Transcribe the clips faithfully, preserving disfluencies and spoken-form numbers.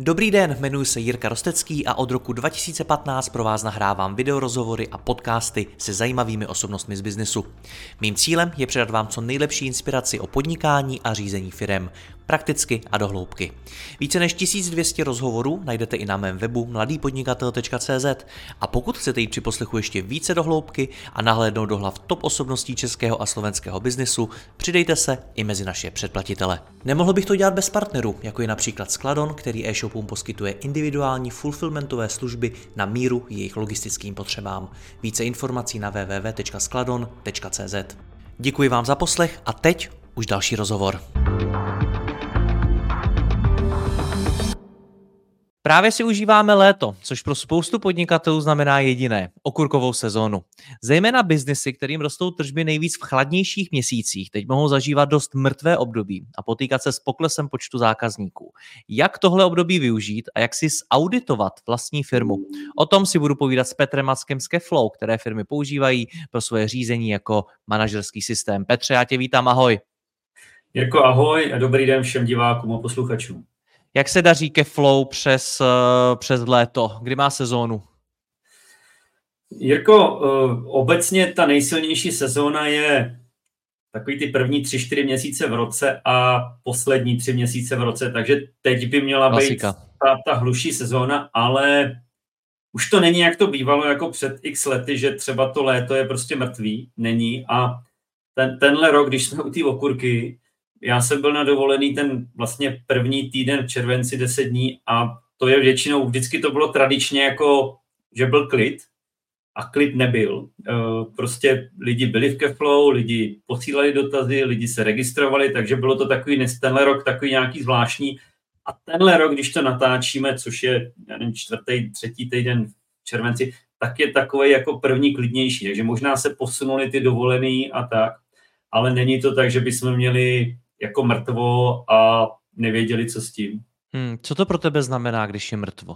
Dobrý den, jmenuji se Jirka Rostecký a od roku dva tisíce patnáct pro vás nahrávám videorozhovory a podcasty se zajímavými osobnostmi z biznesu. Mým cílem je předat vám co nejlepší inspiraci o podnikání a řízení firem, prakticky a do hloubky. Více než tisíc dvě stě rozhovorů najdete i na mém webu mladý podnikatel tečka cé zet a pokud chcete jít při poslechu ještě více do hloubky a nahlédnout do hlav top osobností českého a slovenského biznesu, přidejte se i mezi naše předplatitele. Nemohl bych to dělat bez partnerů, jako je například Skladon, který e-shopům poskytuje individuální fulfillmentové služby na míru jejich logistickým potřebám. Více informací na w w w tečka skladon tečka cé zet. Děkuji vám za poslech a teď už další rozhovor. Právě si užíváme léto, což pro spoustu podnikatelů znamená jediné – okurkovou sezónu. Zejména biznesy, kterým rostou tržby nejvíc v chladnějších měsících, teď mohou zažívat dost mrtvé období a potýkat se s poklesem počtu zákazníků. Jak tohle období využít a jak si zauditovat vlastní firmu? O tom si budu povídat s Petrem Mackem z Keflow, které firmy používají pro svoje řízení jako manažerský systém. Petře, já tě vítám, ahoj. Jirko, ahoj a dobrý den všem divákům a posluchačům. Jak se daří Keflow přes, přes léto? Kdy má sezónu? Jirko, obecně ta nejsilnější sezóna je takový ty první tři, čtyři měsíce v roce a poslední tři měsíce v roce, takže teď by měla Klasika. být ta, ta hluší sezóna, ale už to není, jak to bývalo jako před x lety, že třeba to léto je prostě mrtvý, není a ten, tenhle rok, když jsme u té okurky, já jsem byl na dovolený ten vlastně první týden v červenci deset dní a to je většinou, vždycky to bylo tradičně jako, že byl klid a klid nebyl. Prostě lidi byli v Keflow, lidi posílali dotazy, lidi se registrovali, takže bylo to takový, tenhle rok takový nějaký zvláštní. A tenhle rok, když to natáčíme, což je já nevím, čtvrtý, třetí týden v červenci, tak je takový jako první klidnější. Takže možná se posunuli ty dovolený a tak, ale není to tak, že bychom měli jako mrtvo a nevěděli, co s tím. Hmm, co to pro tebe znamená, když je mrtvo?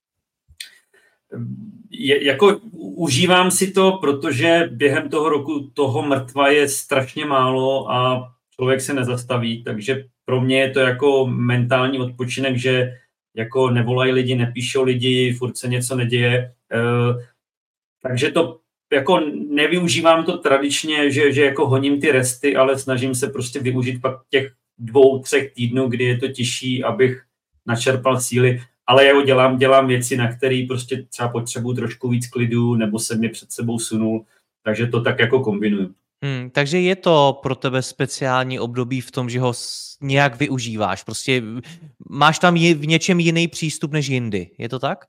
Je, jako užívám si to, protože během toho roku toho mrtva je strašně málo a člověk se nezastaví, takže pro mě je to jako mentální odpočinek, že jako nevolají lidi, nepíšou lidi, furt se něco neděje. E, takže to jako nevyužívám to tradičně, že, že jako honím ty resty, ale snažím se prostě využít pak těch dvou, třech týdnů, kdy je to těžší, abych načerpal síly, ale já dělám, dělám věci, na které prostě třeba potřebuji trošku víc klidu, nebo se mě před sebou sunul, takže to tak jako kombinuju. Hmm, takže je to pro tebe speciální období v tom, že ho nějak využíváš, prostě máš tam v něčem jiný přístup než jindy, je to tak?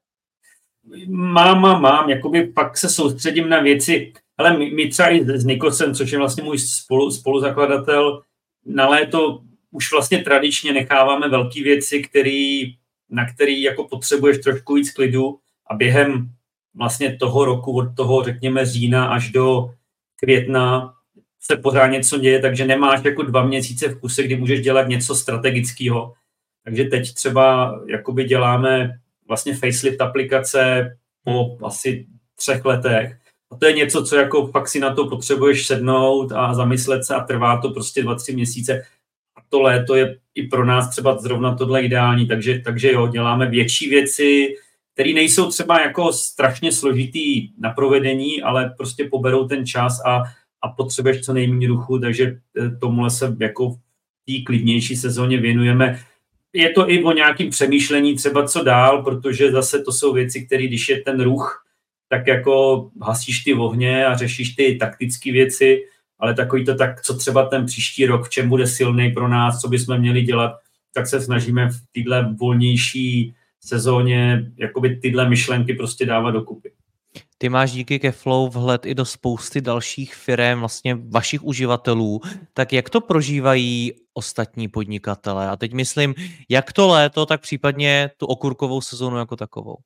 Mám, mám, mám, jakoby pak se soustředím na věci, ale my, my třeba i s Nikosem, což je vlastně můj spolu, spoluzakladatel, na léto už vlastně tradičně necháváme velké věci, který, na který jako potřebuješ trošku víc klidu a během vlastně toho roku, od toho řekněme října až do května se pořád něco děje, takže nemáš jako dva měsíce v kuse, kdy můžeš dělat něco strategického. Takže teď třeba jakoby děláme vlastně facelift aplikace po asi třech letech. A to je něco, co jako fakt si na to potřebuješ sednout a zamyslet se a trvá to prostě dva, tři měsíce. A to léto je i pro nás třeba zrovna tohle ideální, takže, takže jo, děláme větší věci, které nejsou třeba jako strašně složitý na provedení, ale prostě poberou ten čas a, a potřebuješ co nejméně ruchu, takže tomuhle se jako v té klidnější sezóně věnujeme. Je to i o nějakým přemýšlení třeba co dál, protože zase to jsou věci, které když je ten ruch, tak jako hasíš ty ohně a řešíš ty taktické věci, ale takový to tak, co třeba ten příští rok, v čem bude silný pro nás, co bychom měli dělat, tak se snažíme v téhle volnější sezóně jakoby tyhle myšlenky prostě dávat dokupy. Ty máš díky Keflow vhled i do spousty dalších firem, vlastně vašich uživatelů, tak jak to prožívají ostatní podnikatelé? A teď myslím, jak to léto, tak případně tu okurkovou sezónu jako takovou.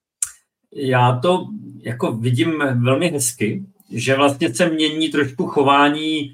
Já to jako vidím velmi hezky, že vlastně se mění trošku chování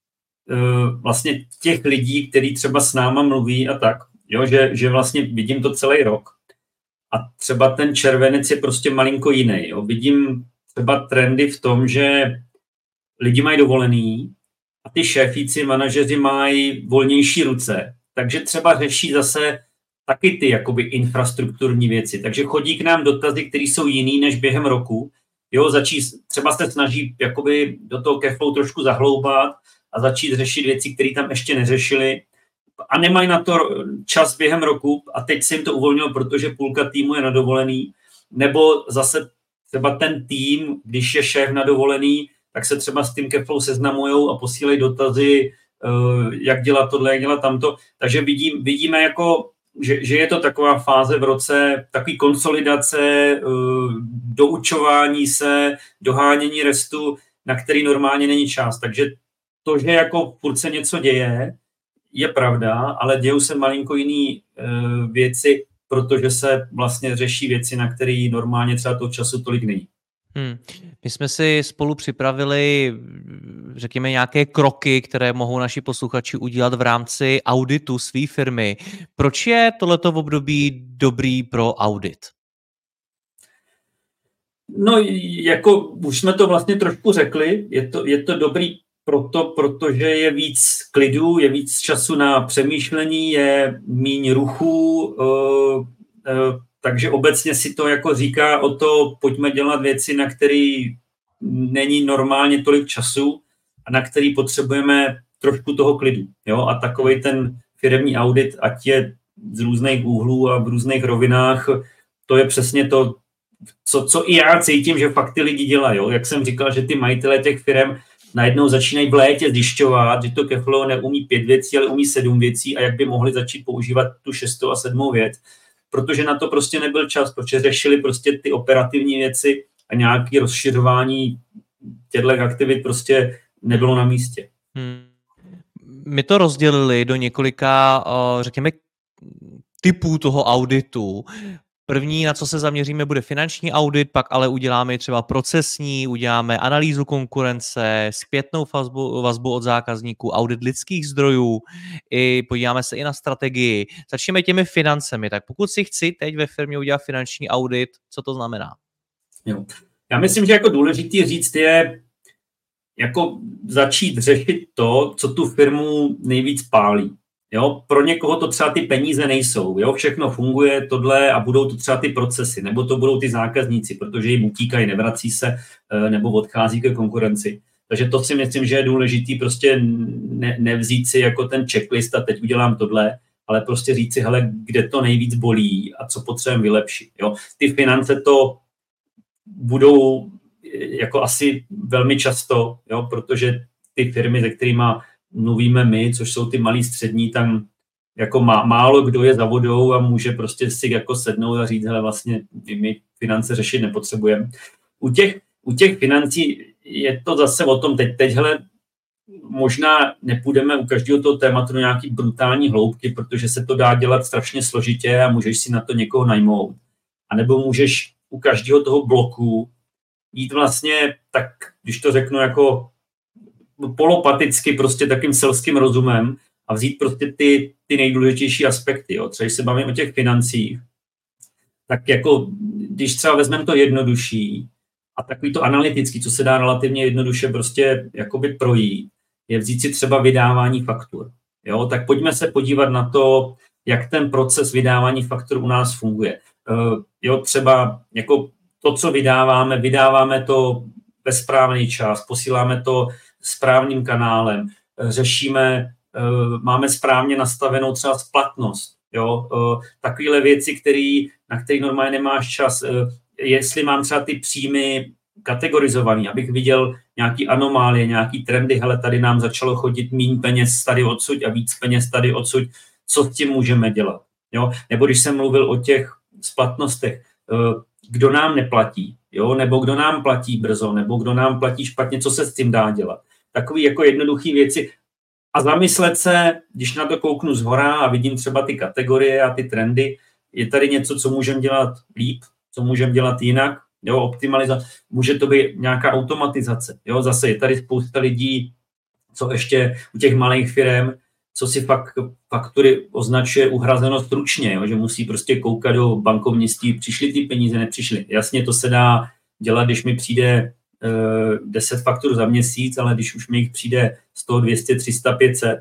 uh, vlastně těch lidí, kteří třeba s náma mluví a tak, jo, že, že vlastně vidím to celý rok. A třeba ten červenec je prostě malinko jiný. Jo. Vidím třeba trendy v tom, že lidi mají dovolený a ty šéfíci, manažeři mají volnější ruce. Takže třeba řeší zase taky ty jakoby infrastrukturní věci. Takže chodí k nám dotazy, které jsou jiný než během roku. Jo, začít, třeba se snaží jakoby do toho Cashflow trošku zahloubat a začít řešit věci, které tam ještě neřešili. A nemají na to čas během roku a teď se jim to uvolnilo, protože půlka týmu je na dovolený. Nebo zase třeba ten tým, když je šéf na dovolený, tak se třeba s tím Cashflow seznamujou a posílají dotazy, jak dělat tohle, jak dělat tamto. Takže vidím, vidíme, jako, že, že je to taková fáze v roce, takový konsolidace, doučování se, dohánění restu, na který normálně není čas. Takže to, že jako furt se něco děje, je pravda, ale dějou se malinko jiný věci, protože se vlastně řeší věci, na které normálně třeba toho času tolik není. Hmm. My jsme si spolu připravili, řekněme, nějaké kroky, které mohou naši posluchači udělat v rámci auditu své firmy. Proč je tohleto v období dobrý pro audit? No, jako už jsme to vlastně trošku řekli, je to, je to dobrý proto, protože je víc klidu, je víc času na přemýšlení, je míň ruchů, uh, uh, takže obecně si to jako říká o to, pojďme dělat věci, na které není normálně tolik času a na který potřebujeme trošku toho klidu. Jo? A takovej ten firemní audit, ať je z různých úhlů a v různých rovinách, to je přesně to, co, co i já cítím, že fakt ty lidi dělají. Jo? Jak jsem říkal, že ty majitelé těch firem najednou začínají v létě zjišťovat, že to Cashflow neumí pět věcí, ale umí sedm věcí a jak by mohli začít používat tu šestou a sedmou věc. Protože na to prostě nebyl čas, protože řešili prostě ty operativní věci a nějaké rozšiřování těchto aktivit prostě nebylo na místě. Hmm. My to rozdělili do několika, řekněme, typů toho auditu. První, na co se zaměříme, bude finanční audit, pak ale uděláme třeba procesní, uděláme analýzu konkurence, zpětnou vazbu, vazbu od zákazníků, audit lidských zdrojů, i podíváme se i na strategii. Začneme těmi financemi. Tak pokud si chci teď ve firmě udělat finanční audit, co to znamená? Jo. Já myslím, že jako důležitý říct je jako začít řešit to, co tu firmu nejvíc pálí. Jo, pro někoho to třeba ty peníze nejsou, jo, všechno funguje tohle a budou to třeba ty procesy, nebo to budou ty zákazníci, protože jim utíkají, nevrací se, nebo odchází ke konkurenci. Takže to si myslím, že je důležitý prostě ne, nevzít si jako ten checklist a teď udělám tohle, ale prostě říct si, hele, kde to nejvíc bolí a co potřebujeme vylepšit. Jo. Ty finance to budou jako asi velmi často, jo, protože ty firmy, se kterými mluvíme my, což jsou ty malí střední, tam jako má, málo kdo je za vodou a může prostě si jako sednout a říct, hele, vlastně my finance řešit nepotřebujeme. U těch, u těch financí je to zase o tom, teď, teď hele, možná nepůjdeme u každého toho tématu do nějaký brutální hloubky, protože se to dá dělat strašně složitě a můžeš si na to někoho najmout. A nebo můžeš u každého toho bloku jít vlastně tak, když to řeknu jako polopaticky, prostě takým selským rozumem a vzít prostě ty, ty nejdůležitější aspekty. Jo. Třeba když se bavím o těch financích, tak jako, když třeba vezmeme to jednodušší a takový to analytický, co se dá relativně jednoduše prostě jakoby projít, je vzít si třeba vydávání faktur. Jo. Tak pojďme se podívat na to, jak ten proces vydávání faktur u nás funguje. Uh, jo, třeba jako to, co vydáváme, vydáváme to ve správný čas, posíláme to správným kanálem, řešíme, máme správně nastavenou třeba splatnost, jo, takovéhle věci, který, na které normálně nemáš čas, jestli mám třeba ty příjmy kategorizovaný, abych viděl nějaký anomálie, nějaký trendy, hele, tady nám začalo chodit míň peněz tady odsud a víc peněz tady odsud, co s tím můžeme dělat, jo, nebo když jsem mluvil o těch splatnostech, kdo nám neplatí, jo, nebo kdo nám platí brzo, nebo kdo nám platí špatně, co se s tím dá dělat. Takový jako jednoduchý věci. A zamyslet se, když na to kouknu zhora a vidím třeba ty kategorie a ty trendy, je tady něco, co můžeme dělat líp, co můžeme dělat jinak, jo, optimalizace, může to být nějaká automatizace, jo, zase je tady spousta lidí, co ještě u těch malých firem, co si fakt faktury označuje uhrazeno stručně, jo, že musí prostě koukat do bankovnictví, přišly ty peníze, nepřišly. Jasně, to se dá dělat, když mi přijde uh, deset faktur za měsíc, ale když už mi jich přijde sto, dvě stě, tři sta, pět set,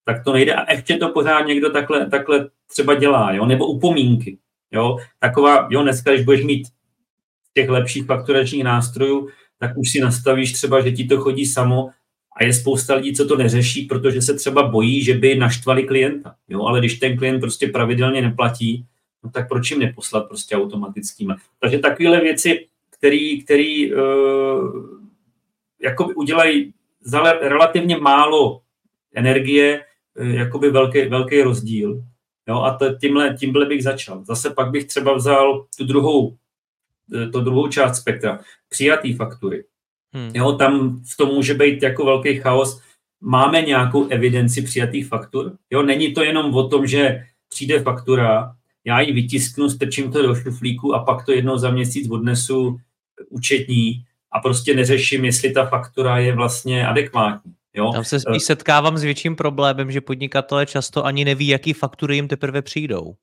tak to nejde. A ještě to pořád někdo takhle, takhle třeba dělá, jo? Nebo upomínky. Jo? Taková, jo, dneska, když budeš mít těch lepších fakturačních nástrojů, tak už si nastavíš třeba, že ti to chodí samo a je spousta lidí, co to neřeší, protože se třeba bojí, že by naštvali klienta. Jo? Ale když ten klient prostě pravidelně neplatí, no tak proč jim neposlat prostě automatickými. Takže takovéhle věci, který, který uh, jakoby udělají za relativně málo energie, uh, jakoby velký, velký rozdíl. Jo? A to, tímhle, tímhle bych začal. Zase pak bych třeba vzal tu druhou, tu druhou část spektra, přijatý faktury. Hmm. Jo? Tam v tom může být jako velký chaos. Máme nějakou evidenci přijatých faktur. Jo? Není to jenom o tom, že přijde faktura, já ji vytisknu, strčím to do šuflíku a pak to jednou za měsíc odnesu účetní a prostě neřeším, jestli ta faktura je vlastně adekvátní. Jo? Tam se spíš setkávám s větším problémem, že podnikatelé často ani neví, jaký faktury jim teprve přijdou.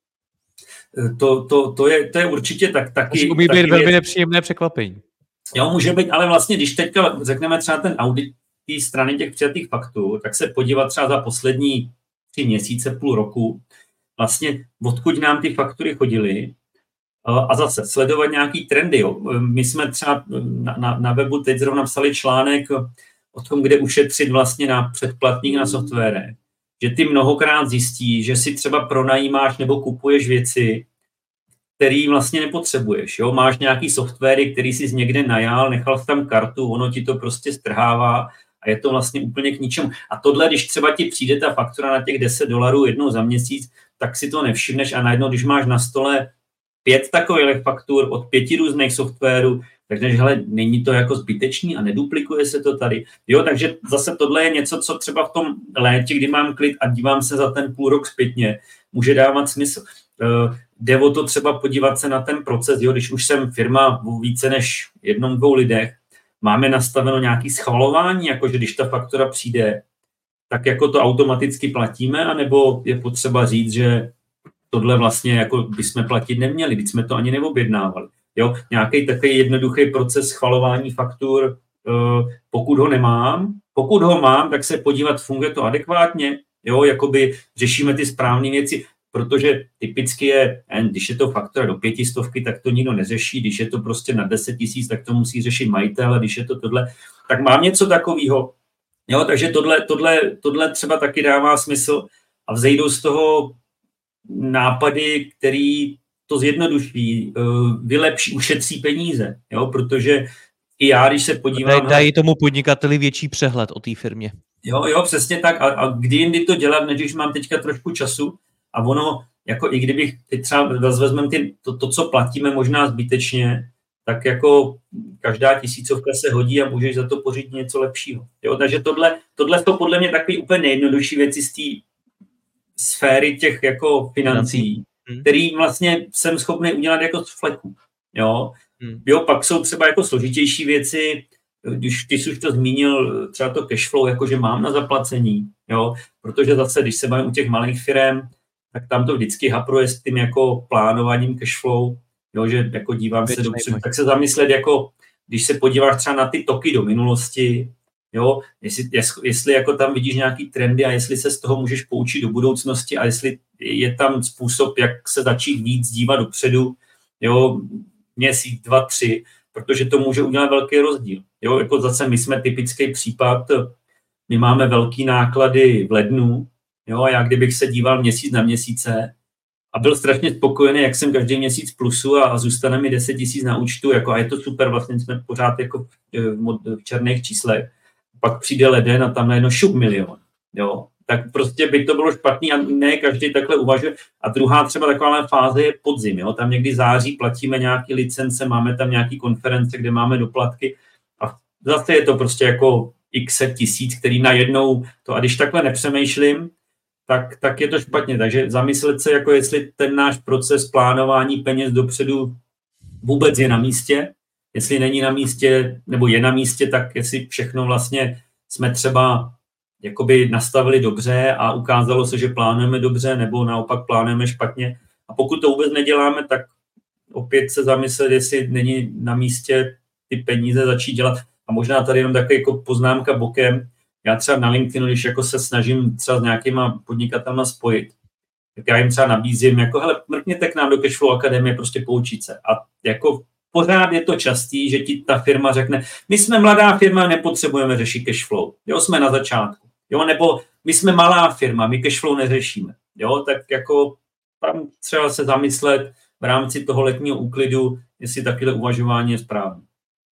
To, to, to, je, to je určitě tak, taky... To může být velmi nepříjemné překvapení. Jo, může být, ale vlastně, když teďka řekneme třeba ten audit té strany těch přijatých faktur, tak se podívat třeba za poslední tři měsíce, půl roku, vlastně odkud nám ty faktury chodily a zase sledovat nějaký trendy. Jo. My jsme třeba na, na, na webu teď zrovna napsali článek o tom, kde ušetřit vlastně na předplatných na software, že ty mnohokrát zjistí, že si třeba pronajímáš nebo kupuješ věci, který vlastně nepotřebuješ. Jo. Máš nějaký softwary, který jsi někde najal, nechal jsi tam kartu, ono ti to prostě strhává a je to vlastně úplně k ničemu. A tohle, když třeba ti přijde ta faktura na těch deset dolarů jednou za měsíc, tak si to nevšimneš a najednou, když máš na stole pět takových faktur od pěti různých softwarů, takže hele, není to jako zbytečný a neduplikuje se to tady. Jo, takže zase tohle je něco, co třeba v tom létě, kdy mám klid a dívám se za ten půl rok zpětně, může dávat smysl. Uh, jde o to třeba podívat se na ten proces, jo, když už jsem firma v více než jednom, dvou lidech, máme nastaveno nějaké schvalování, jakože když ta faktura přijde, tak jako to automaticky platíme, anebo je potřeba říct, že tohle vlastně jako bychom platit neměli, když jsme to ani neobjednávali. Jo, nějaký takový jednoduchý proces schvalování faktur, pokud ho nemám, pokud ho mám, tak se podívat, funguje to adekvátně, jo, jakoby řešíme ty správné věci, protože typicky je, když je to faktura do pětistovky, tak to nikdo neřeší, když je to prostě na deset tisíc, tak to musí řešit majitel, a když je to tohle, tak mám něco takového. Jo, takže tohle, tohle, tohle třeba taky dává smysl a vzejdou z toho nápady, který to zjednoduší, vylepší, ušetří peníze, jo, protože i já, když se podívám... Dají tomu podnikateli větší přehled o té firmě. Jo, jo, přesně tak. A, a kdy jindy to dělat, než když mám teďka trošku času a ono, jako i kdybych teď třeba vezmeme ty, to, to, co platíme možná zbytečně, tak jako každá tisícovka se hodí a můžeš za to pořídit něco lepšího. Jo, takže tohle, tohle to podle mě takový úplně nejjednodušší věci z té sféry těch jako financí, hmm. který vlastně jsem schopný udělat jako z fleku. Jo? Hmm. Jo, pak jsou třeba jako složitější věci, když ty jsi už to zmínil, třeba to cashflow, jakože mám na zaplacení, jo? Protože zase, když se bavím u těch malých firem, tak tam to vždycky hapruje s tím jako plánováním cashflow, jo? Že jako dívám Většinej se dopředu, tak se zamyslet jako, když se podíváš třeba na ty toky do minulosti, jo, jestli, jestli jako tam vidíš nějaký trendy a jestli se z toho můžeš poučit do budoucnosti a jestli je tam způsob, jak se začít víc dívat dopředu, jo, měsíc, dva, tři, protože to může udělat velký rozdíl. Jo, jako zase my jsme typický případ, my máme velký náklady v lednu, jo, a já kdybych se díval měsíc na měsíce a byl strašně spokojený, jak jsem každý měsíc plusu a, a zůstane mi deset tisíc na účtu, jako a je to super, vlastně jsme pořád jako v, v černých číslech, pak přijde leden a tam najednou šup milion, jo, tak prostě by to bylo špatný a ne každý takhle uvažuje. A druhá třeba taková fáze je podzim, jo, tam někdy září platíme nějaké licence, máme tam nějaké konference, kde máme doplatky a zase je to prostě jako x tisíc, který najednou to, a když takhle nepřemýšlím, tak, tak je to špatně, takže zamyslet se, jako jestli ten náš proces plánování peněz dopředu vůbec je na místě, jestli není na místě, nebo je na místě, tak jestli všechno vlastně jsme třeba jakoby nastavili dobře a ukázalo se, že plánujeme dobře, nebo naopak plánujeme špatně. A pokud to vůbec neděláme, tak opět se zamyslet, jestli není na místě ty peníze začít dělat. A možná tady jenom taková jako poznámka bokem. já třeba na LinkedInu, když jako se snažím třeba s nějakýma podnikatelma spojit, tak já jim třeba nabízím, jako hele, mrkněte k nám do Cashflow Akademie, prostě poučit se. A jako pořád je to častý, že ti ta firma řekne, my jsme mladá firma, nepotřebujeme řešit cashflow. Jo, jsme na začátku. Jo, nebo my jsme malá firma, my cashflow neřešíme. Jo, tak jako tam třeba se zamyslet v rámci toho letního úklidu, jestli takové uvažování je správné.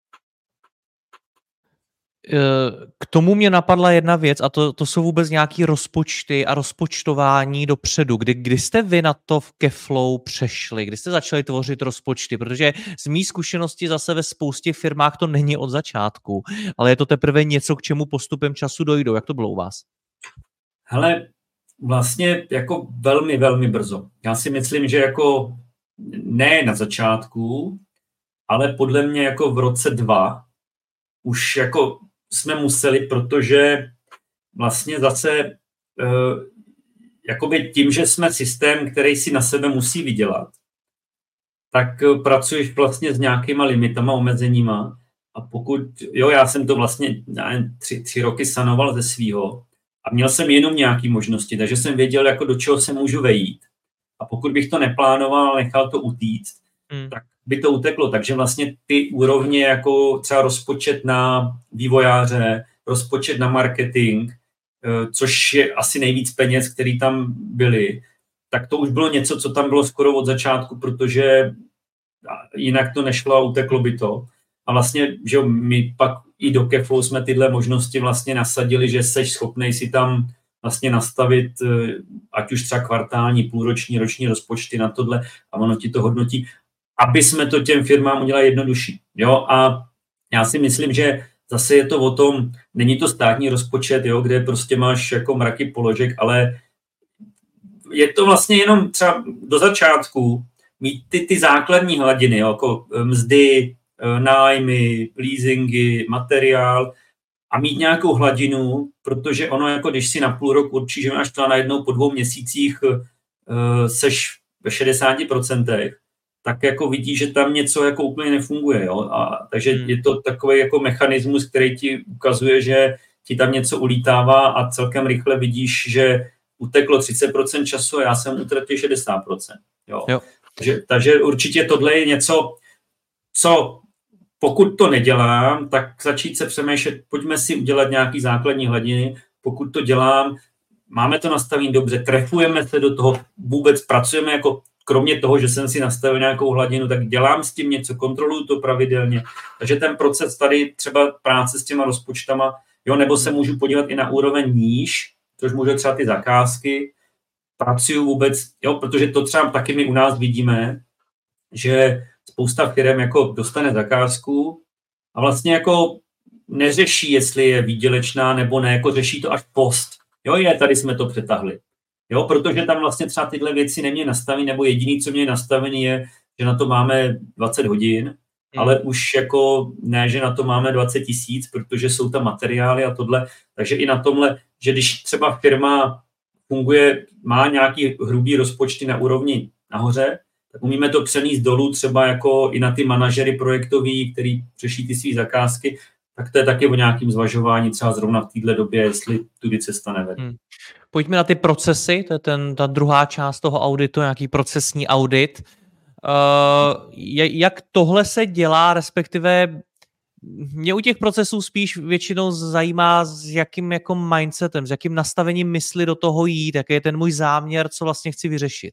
K tomu mě napadla jedna věc a to, to jsou vůbec nějaký rozpočty a rozpočtování dopředu. Kdy, kdy jste vy na to v Cashflow přešli? Kdy jste začali tvořit rozpočty? Protože z mý zkušenosti zase ve spoustě firmách to není od začátku, ale je to teprve něco, k čemu postupem času dojdou. Jak to bylo u vás? Hele, vlastně jako velmi, velmi brzo. Já si myslím, že jako ne na začátku, ale podle mě jako v roce dva už jako jsme museli, protože vlastně zase uh, jakoby tím, že jsme systém, který si na sebe musí vydělat, tak uh, pracuješ vlastně s nějakýma limitama, omezeníma a pokud, jo, já jsem to vlastně nevím, tři, tři roky sanoval ze svýho a měl jsem jenom nějaké možnosti, takže jsem věděl, jako do čeho se můžu vejít a pokud bych to neplánoval, nechal to utíct, hmm. tak by to uteklo, takže vlastně ty úrovně jako třeba rozpočet na vývojáře, rozpočet na marketing, což je asi nejvíc peněz, který tam byly, tak to už bylo něco, co tam bylo skoro od začátku, protože jinak to nešlo a uteklo by to. A vlastně, že my pak i do Cashflow jsme tyhle možnosti vlastně nasadili, že seš schopnej si tam vlastně nastavit, ať už třeba kvartální, půlroční, roční rozpočty na tohle a ono ti to hodnotí, aby jsme to těm firmám udělali jednodušší. Jo? A já si myslím, že zase je to o tom, není to státní rozpočet, jo, kde prostě máš jako mraky položek, ale je to vlastně jenom třeba do začátku mít ty, ty základní hladiny, jo, jako mzdy, nájmy, leasingy, materiál a mít nějakou hladinu, protože ono, jako když si na půl roku určíš, že máš to najednou po dvou měsících uh, seš ve šedesáti procentech, tak jako vidí, že tam něco jako úplně nefunguje. Jo? A, takže hmm. je to takový jako mechanismus, který ti ukazuje, že ti tam něco ulítává a celkem rychle vidíš, že uteklo třicet procent času a já jsem utratil šedesát procent. Jo? Jo. Takže, takže určitě tohle je něco, co pokud to nedělám, tak začít se přemýšlet, pojďme si udělat nějaký základní hladiny, pokud to dělám, máme to nastavení dobře, trefujeme se do toho, vůbec pracujeme jako kromě toho, že jsem si nastavil nějakou hladinu, tak dělám s tím něco, kontroluju to pravidelně. Takže ten proces tady třeba práce s těma rozpočtama, jo, nebo se můžu podívat i na úroveň níž, což můžu třeba ty zakázky, pracuju vůbec, jo, protože to třeba taky my u nás vidíme, že spousta firm jako dostane zakázku a vlastně jako neřeší, jestli je výdělečná nebo ne, jako řeší to až post. Jo, je, tady jsme to přetahli. Jo, protože tam vlastně třeba tyhle věci neměly nastavený, nebo jediný, co měli nastavený je, že na to máme dvacet hodin, hmm. ale už jako ne, že na to máme dvacet tisíc, protože jsou tam materiály a tohle. Takže i na tomhle, že když třeba firma funguje, má nějaký hrubý rozpočty na úrovni nahoře, tak umíme to přenést dolů třeba jako i na ty manažery projektový, který řeší ty svý zakázky, tak to je taky o nějakým zvažování třeba zrovna v této době, jestli tudy cesta nevede. Hmm. Pojďme na ty procesy, to je ten, ta druhá část toho auditu, nějaký procesní audit. Uh, jak tohle se dělá, respektive mě u těch procesů spíš většinou zajímá, s jakým jako mindsetem, s jakým nastavením mysli do toho jít, jaký je ten můj záměr, co vlastně chci vyřešit.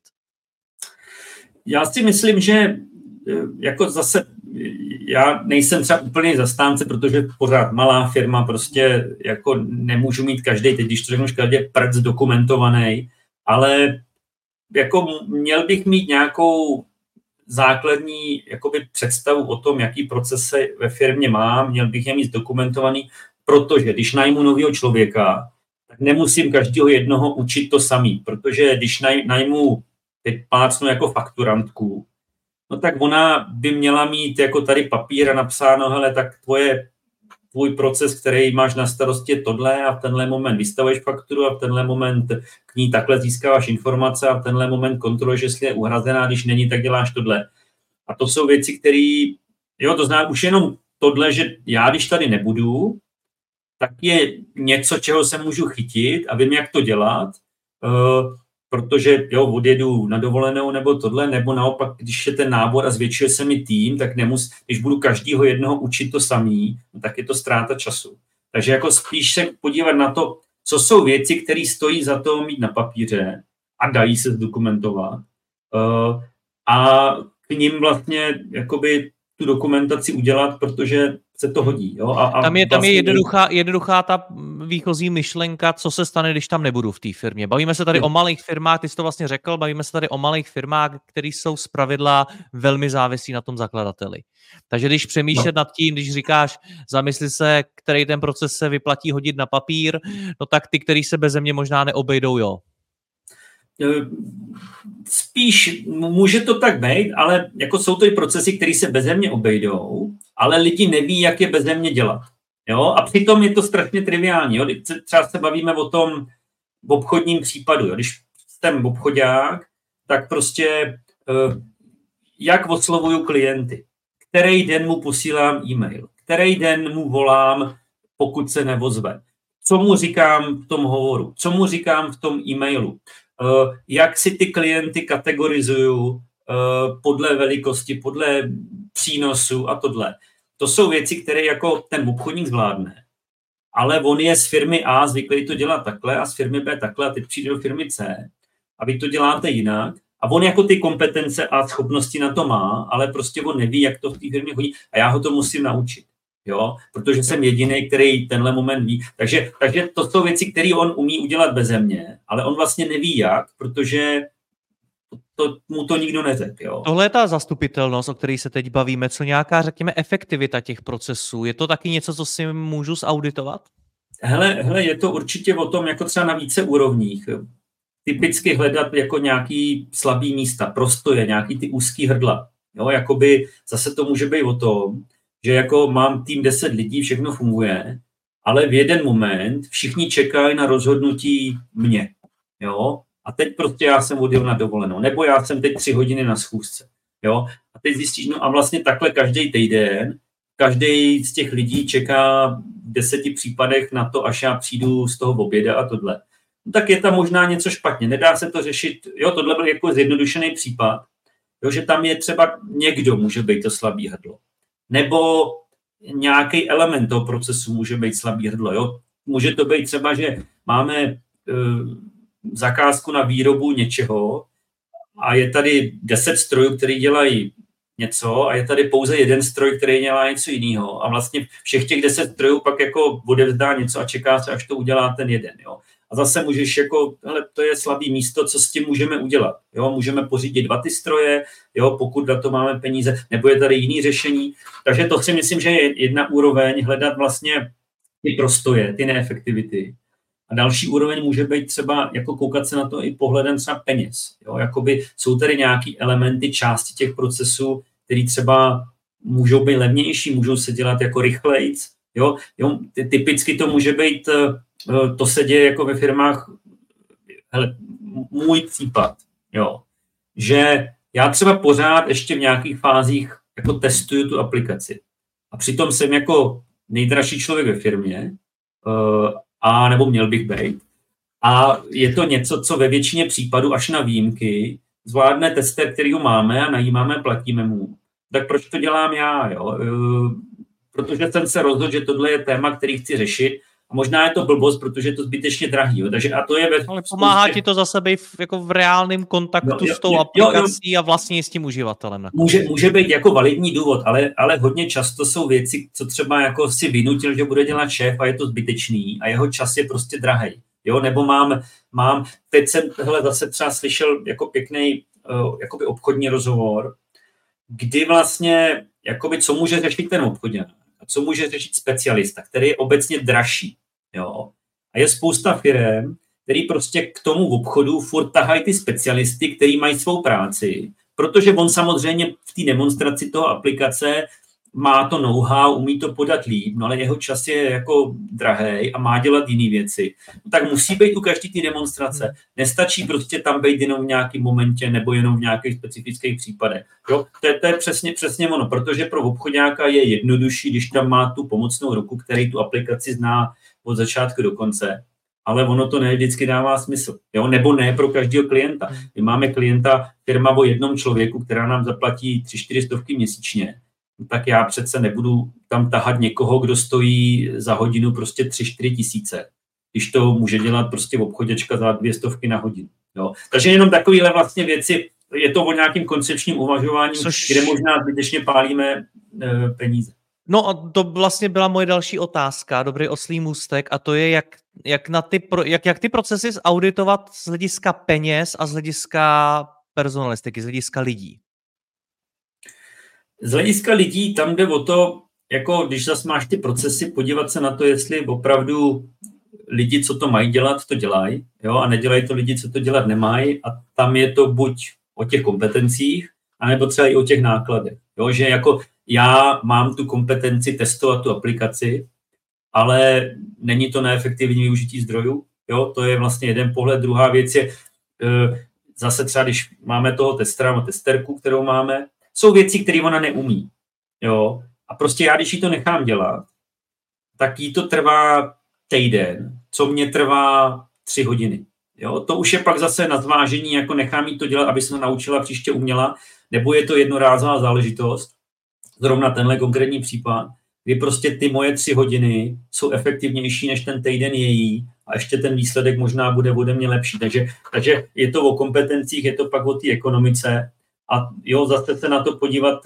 Já si myslím, že jako zase já nejsem třeba úplně zastánce, protože pořád malá firma prostě jako nemůžu mít každý, teď když to řeknu, každý prc dokumentovaný, ale jako měl bych mít nějakou základní jakoby představu o tom, jaký procesy ve firmě mám, měl bych je mít dokumentovaný, protože když najmu nového člověka, tak nemusím každého jednoho učit to samý, protože když najmu teď plácnu jako fakturantku, no tak ona by měla mít jako tady papír a napsáno, hele, tak tvoje, tvůj proces, který máš na starosti je tohle a v tenhle moment vystavuješ fakturu a v tenhle moment k ní takhle získáváš informace a v tenhle moment kontroluješ, jestli je uhrazená, když není, tak děláš tohle. A to jsou věci, které, jo, to znamená už jenom tohle, že já, když tady nebudu, tak je něco, čeho se můžu chytit a vím, jak to dělat, uh, protože jo, odjedu na dovolenou nebo tohle, nebo naopak, když je ten nábor a zvětšuje se mi tým, tak nemus, když budu každýho jednoho učit to samý, tak je to ztráta času. Takže jako spíš se podívat na to, co jsou věci, které stojí za to mít na papíře a dají se zdokumentovat. Uh, a k ním vlastně jakoby tu dokumentaci udělat, protože se to hodí. Jo? A, a tam je, tam vlastně je jednoduchá, jednoduchá ta výchozí myšlenka, co se stane, když tam nebudu v té firmě. Bavíme se tady jo. o malých firmách, ty jsi to vlastně řekl, bavíme se tady o malých firmách, které jsou zpravidla velmi závisí na tom zakladateli. Takže když přemýšlet no. nad tím, když říkáš, zamysli se, který ten proces se vyplatí hodit na papír, no tak ty, který se beze mě možná neobejdou, jo. Spíš může to tak být, ale jako jsou to i procesy, které se beze mě obejdou, ale lidi neví, jak je beze mě dělat. Jo? A přitom je to strašně triviální. Jo? Třeba se bavíme o tom v obchodním případu. Jo? Když jsem obchodák, tak prostě jak oslovuju klienty, který den mu posílám e-mail, který den mu volám, pokud se nevozve, co mu říkám v tom hovoru, co mu říkám v tom e-mailu, Uh, jak si ty klienty kategorizuju uh, podle velikosti, podle přínosu a tohle. To jsou věci, které jako ten obchodník zvládne. Ale on je z firmy A zvyklý to dělat takhle a z firmy B takhle a teď přijde do firmy C a vy to děláte jinak. A on jako ty kompetence a schopnosti na to má, ale prostě on neví, jak to v té firmě chodí a já ho to musím naučit. Jo, protože jsem jediný, který tenhle moment ví. Takže, takže to jsou věci, které on umí udělat beze mě, ale on vlastně neví jak, protože to, to, mu to nikdo neřekl. Tohle je ta zastupitelnost, o které se teď bavíme, co nějaká, řekněme, efektivita těch procesů. Je to taky něco, co si můžu zauditovat? Hele, hele, je to určitě o tom, jako třeba na více úrovních. Typicky hledat jako nějaký slabý místa, prostoje, nějaký ty úzký hrdla. Jo, jakoby zase to může být o tom, že jako mám tým deset lidí, všechno funguje, ale v jeden moment všichni čekají na rozhodnutí mě. Jo? A teď prostě já jsem odjel na dovolenou, nebo já jsem teď tři hodiny na schůzce. Jo? A teď zjistíš, no a vlastně takhle každý týden, každý z těch lidí čeká v deseti případech na to, až já přijdu z toho oběda a tohle. No, tak je tam možná něco špatně, nedá se to řešit. Jo, tohle byl jako zjednodušený případ, jo, že tam je třeba někdo, může být to slabý hrdlo. Nebo nějaký element toho procesu může být slabý hrdlo. Jo? Může to být třeba, že máme e, zakázku na výrobu něčeho a je tady deset strojů, který dělají něco a je tady pouze jeden stroj, který dělá něco jiného. A vlastně všech těch deset strojů pak jako odevzdá něco a čeká se, až to udělá ten jeden. Jo? A zase můžeš jako, hele, to je slabý místo, co s tím můžeme udělat. Jo? Můžeme pořídit dva ty stroje, jo? Pokud na to máme peníze, nebo je tady jiný řešení. Takže to si myslím, že je jedna úroveň, hledat vlastně ty prostoje, ty neefektivity. A další úroveň může být třeba jako koukat se na to i pohledem třeba peněz. Jo? Jakoby jsou tady nějaký elementy, části těch procesů, které třeba můžou být levnější, můžou se dělat jako rychlejc. Jo? Jo? Typicky to může být, to se děje jako ve firmách, hele, můj případ, jo? Že já třeba pořád ještě v nějakých fázích jako testuju tu aplikaci. A přitom jsem jako nejdražší člověk ve firmě, a nebo měl bych být. A je to něco, co ve většině případů až na výjimky zvládne tester, který ho máme a najímáme, platíme mu. Tak proč to dělám já? Jo? Protože jsem se rozhodl, že tohle je téma, který chci řešit. A možná je to blbost, protože je to zbytečně drahý. Jo? Takže a to je ve Ale pomáhá spoustě... ti to zase být v, jako v reálném kontaktu no, jo, s tou jo, aplikací jo, jo. a vlastně s tím uživatelem. Může, může být jako validní důvod, ale, ale hodně často jsou věci, co třeba jako si vynutil, že bude dělat šéf a je to zbytečný a jeho čas je prostě drahý. Jo? Nebo mám, mám, teď jsem tohle zase třeba slyšel jako pěkný uh, jakoby obchodní rozhovor, kdy vlastně, jakoby, co může řešit ten obchodník. A co může řešit specialista, který je obecně dražší. Jo? A je spousta firem, který prostě k tomu obchodu furt tahají ty specialisty, který mají svou práci, protože on samozřejmě v té demonstraci toho aplikace má to know-how, umí to podat líp, no ale jeho čas je jako drahej a má dělat jiné věci. No, tak musí být u každé té demonstrace. Nestačí prostě tam být jenom v nějakém momentě nebo jenom v nějakých specifických případech. Jo? To, je, to je přesně, přesně ono, protože pro obchodňáka je jednodušší, když tam má tu pomocnou ruku, který tu aplikaci zná od začátku do konce. Ale ono to ne vždycky dává smysl. Jo? Nebo ne pro každého klienta. My máme klienta, firma o jednom člověku, která nám zaplatí tři čtyři stovky měsíčně, tak já přece nebudu tam tahat někoho, kdo stojí za hodinu prostě tři čtyři tisíce, když to může dělat prostě obchoděčka za dvě stovky na hodinu. Jo? Takže jenom takovéhle vlastně věci, je to o nějakým koncepčním uvažování, Což... kde možná zbytečně pálíme e, peníze. No a to vlastně byla moje další otázka, dobrý oslý můstek, a to je, jak, jak, na ty, jak, jak ty procesy zauditovat z hlediska peněz a z hlediska personalistiky, z hlediska lidí. Z hlediska lidí tam jde o to, jako když zase máš ty procesy, podívat se na to, jestli opravdu lidi, co to mají dělat, to dělají, jo, a nedělají to lidi, co to dělat nemají, a tam je to buď o těch kompetencích, anebo třeba i o těch nákladech. Jo, že jako já mám tu kompetenci testovat tu aplikaci, ale není to neefektivní využití zdrojů. Jo, to je vlastně jeden pohled. Druhá věc je, zase třeba, když máme toho testera, testerku, kterou máme, jsou věci, které ona neumí. Jo, a prostě já, když jí to nechám dělat, tak jí to trvá týden, co mě trvá tři hodiny. Jo, to už je pak zase na zvážení, jako nechám jí to dělat, aby se to naučila, příště uměla, nebo je to jednorázová záležitost, zrovna tenhle konkrétní případ, kdy prostě ty moje tři hodiny jsou efektivnější než ten týden její a ještě ten výsledek možná bude ode mě lepší. Takže, takže je to o kompetencích, je to pak o té ekonomice a jo, zase se na to podívat,